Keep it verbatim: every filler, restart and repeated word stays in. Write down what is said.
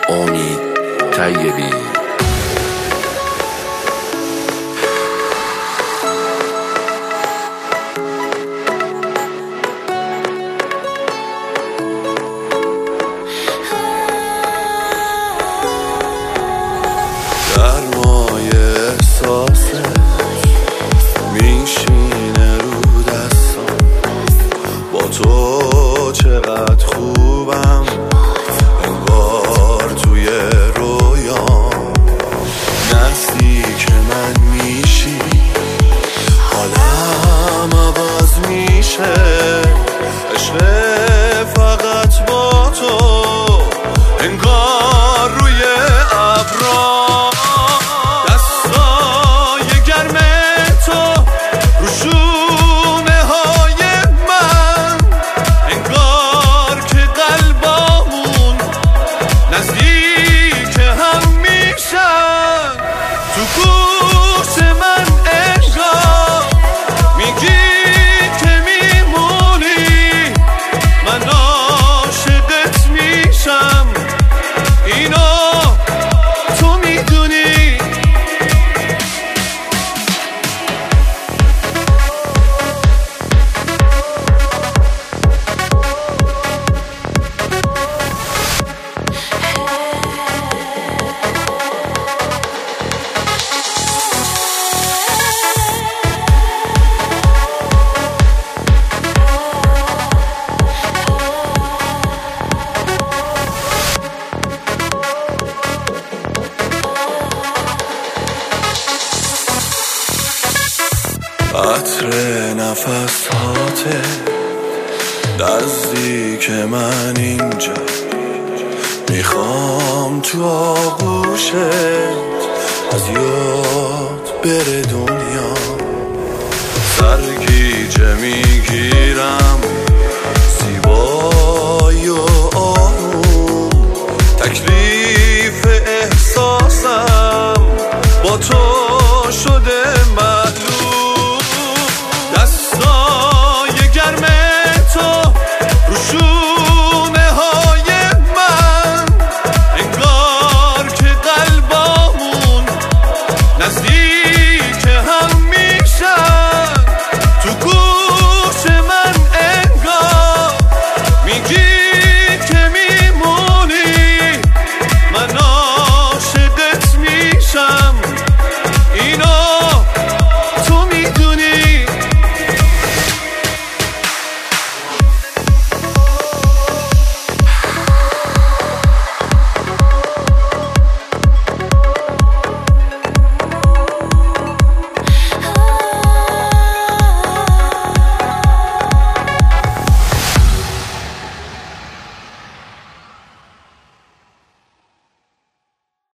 امید طیبی. گرمای احساسه میشینه رو دستم، با تو چقدر خوبم، انگار توی رویام. نزدیک من میشی حالم عوض میشه، عشق فقط با تو انگار روی ابرام. عطر نفس هاته نزدیک من اینجا، میخوام تو آغوشت از یاد بره دنیا. سرگیجه میگیرم زیبایی و